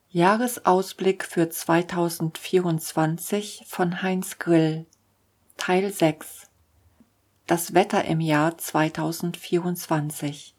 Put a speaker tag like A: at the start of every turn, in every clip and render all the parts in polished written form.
A: Jahresausblick für 2024 von Heinz Grill, Teil 6. Das Wetter im Jahr 2024.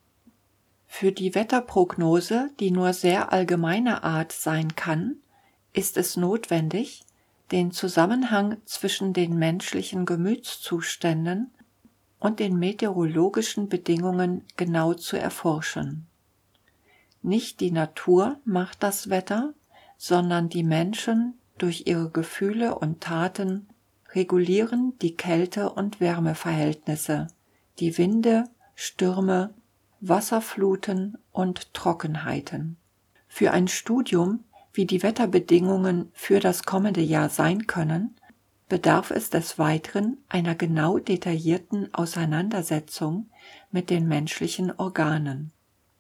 A: Für die Wetterprognose, die nur sehr allgemeiner Art sein kann, ist es notwendig, den Zusammenhang zwischen den menschlichen Gemütszuständen und den meteorologischen Bedingungen genau zu erforschen. Nicht die Natur macht das Wetter, sondern die Menschen durch ihre Gefühle und Taten regulieren die Kälte- und Wärmeverhältnisse, die Winde, Stürme, Wasserfluten und Trockenheiten. Für ein Studium, wie die Wetterbedingungen für das kommende Jahr sein können, bedarf es des Weiteren einer genau detaillierten Auseinandersetzung mit den menschlichen Organen.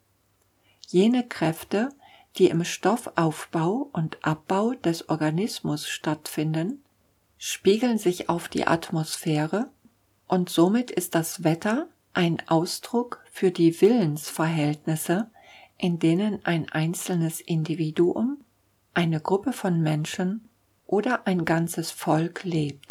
A: Jene Kräfte, die im Stoffaufbau und Abbau des Organismus stattfinden, spiegeln sich auf die Atmosphäre und somit ist das Wetter ein Ausdruck für die Willensverhältnisse, in denen ein einzelnes Individuum, eine Gruppe von Menschen oder ein ganzes Volk lebt.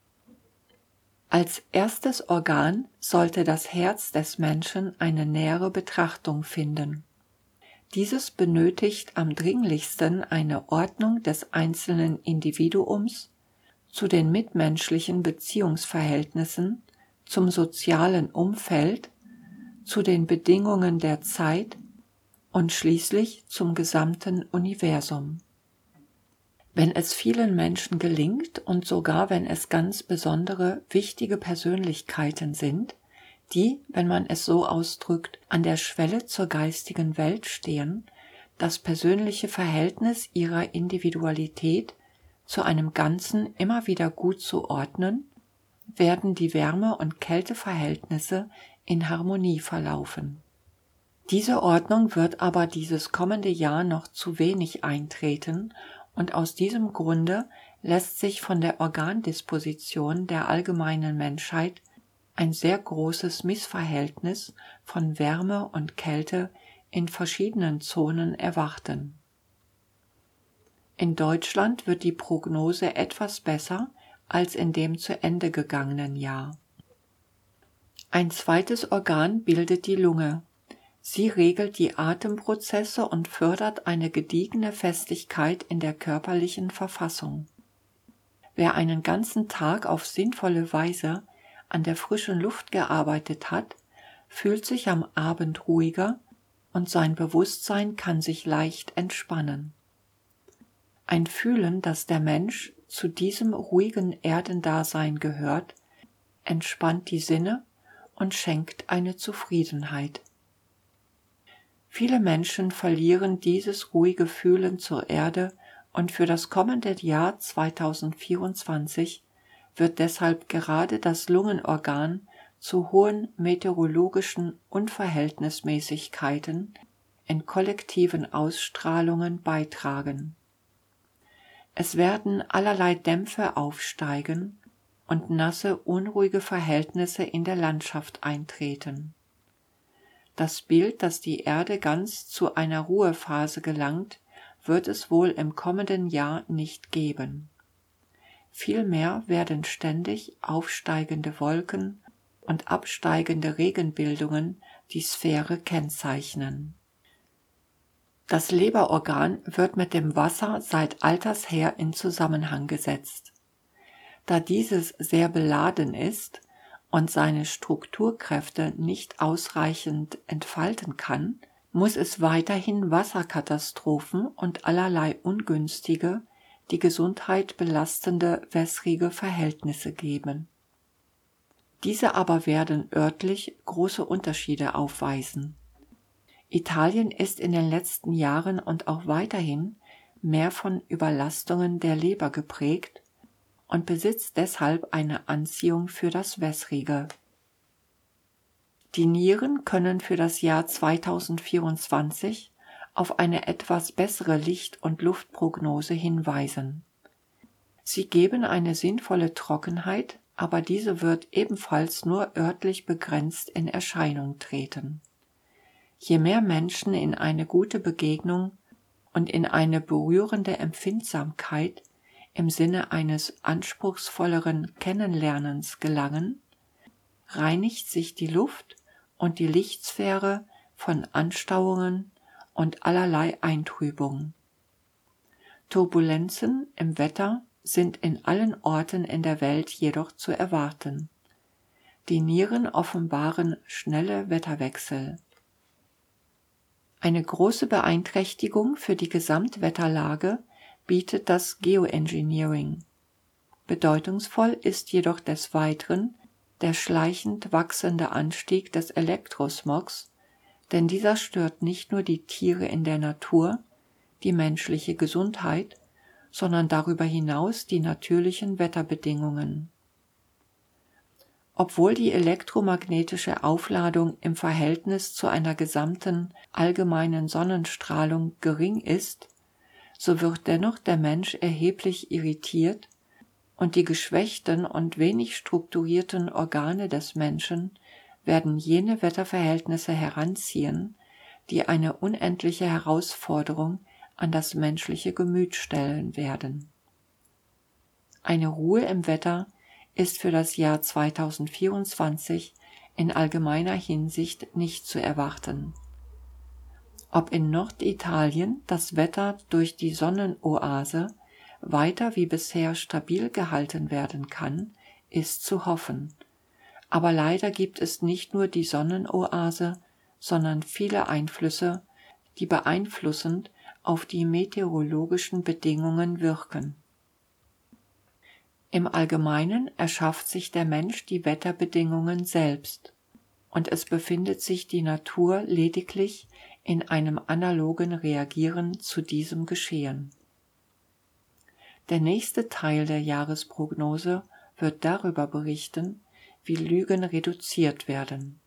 A: Als erstes Organ sollte das Herz des Menschen eine nähere Betrachtung finden. Dieses benötigt am dringlichsten eine Ordnung des einzelnen Individuums zu den mitmenschlichen Beziehungsverhältnissen, zum sozialen Umfeld, zu den Bedingungen der Zeit und schließlich zum gesamten Universum. Wenn es vielen Menschen gelingt und sogar wenn es ganz besondere, wichtige Persönlichkeiten sind, die, wenn man es so ausdrückt, an der Schwelle zur geistigen Welt stehen, das persönliche Verhältnis ihrer Individualität zu einem Ganzen immer wieder gut zu ordnen, werden die Wärme- und Kälteverhältnisse in Harmonie verlaufen. Diese Ordnung wird aber dieses kommende Jahr noch zu wenig eintreten und aus diesem Grunde lässt sich von der Organdisposition der allgemeinen Menschheit ein sehr großes Missverhältnis von Wärme und Kälte in verschiedenen Zonen erwarten. In Deutschland wird die Prognose etwas besser als in dem zu Ende gegangenen Jahr. Ein zweites Organ bildet die Lunge. Sie regelt die Atemprozesse und fördert eine gediegene Festigkeit in der körperlichen Verfassung. Wer einen ganzen Tag auf sinnvolle Weise an der frischen Luft gearbeitet hat, fühlt sich am Abend ruhiger und sein Bewusstsein kann sich leicht entspannen. Ein Fühlen, dass der Mensch zu diesem ruhigen Erdendasein gehört, entspannt die Sinne und schenkt eine Zufriedenheit. Viele Menschen verlieren dieses ruhige Fühlen zur Erde und für das kommende Jahr 2024 wird deshalb gerade das Lungenorgan zu hohen meteorologischen Unverhältnismäßigkeiten in kollektiven Ausstrahlungen beitragen. Es werden allerlei Dämpfe aufsteigen und nasse, unruhige Verhältnisse in der Landschaft eintreten. Das Bild, dass die Erde ganz zu einer Ruhephase gelangt, wird es wohl im kommenden Jahr nicht geben. Vielmehr werden ständig aufsteigende Wolken und absteigende Regenbildungen die Sphäre kennzeichnen. Das Leberorgan wird mit dem Wasser seit alters her in Zusammenhang gesetzt. Da dieses sehr beladen ist und seine Strukturkräfte nicht ausreichend entfalten kann, muss es weiterhin Wasserkatastrophen und allerlei ungünstige, die Gesundheit belastende wässrige Verhältnisse geben. Diese aber werden örtlich große Unterschiede aufweisen. Italien ist in den letzten Jahren und auch weiterhin mehr von Überlastungen der Leber geprägt und besitzt deshalb eine Anziehung für das Wässrige. Die Nieren können für das Jahr 2024 auf eine etwas bessere Licht- und Luftprognose hinweisen. Sie geben eine sinnvolle Trockenheit, aber diese wird ebenfalls nur örtlich begrenzt in Erscheinung treten. Je mehr Menschen in eine gute Begegnung und in eine berührende Empfindsamkeit im Sinne eines anspruchsvolleren Kennenlernens gelangen, reinigt sich die Luft und die Lichtsphäre von Anstauungen und allerlei Eintrübung. Turbulenzen im Wetter sind in allen Orten in der Welt jedoch zu erwarten. Die Nieren offenbaren schnelle Wetterwechsel. Eine große Beeinträchtigung für die Gesamtwetterlage bietet das Geoengineering. Bedeutungsvoll ist jedoch des Weiteren der schleichend wachsende Anstieg des Elektrosmogs, denn dieser stört nicht nur die Tiere in der Natur, die menschliche Gesundheit, sondern darüber hinaus die natürlichen Wetterbedingungen. Obwohl die elektromagnetische Aufladung im Verhältnis zu einer gesamten allgemeinen Sonnenstrahlung gering ist, so wird dennoch der Mensch erheblich irritiert und die geschwächten und wenig strukturierten Organe des Menschen werden jene Wetterverhältnisse heranziehen, die eine unendliche Herausforderung an das menschliche Gemüt stellen werden. Eine Ruhe im Wetter ist für das Jahr 2024 in allgemeiner Hinsicht nicht zu erwarten. Ob in Norditalien das Wetter durch die Sonnenoase weiter wie bisher stabil gehalten werden kann, ist zu hoffen. Aber leider gibt es nicht nur die Sonnenoase, sondern viele Einflüsse, die beeinflussend auf die meteorologischen Bedingungen wirken. Im Allgemeinen erschafft sich der Mensch die Wetterbedingungen selbst, und es befindet sich die Natur lediglich in einem analogen Reagieren zu diesem Geschehen. Der nächste Teil der Jahresprognose wird darüber berichten, wie Lügen reduziert werden.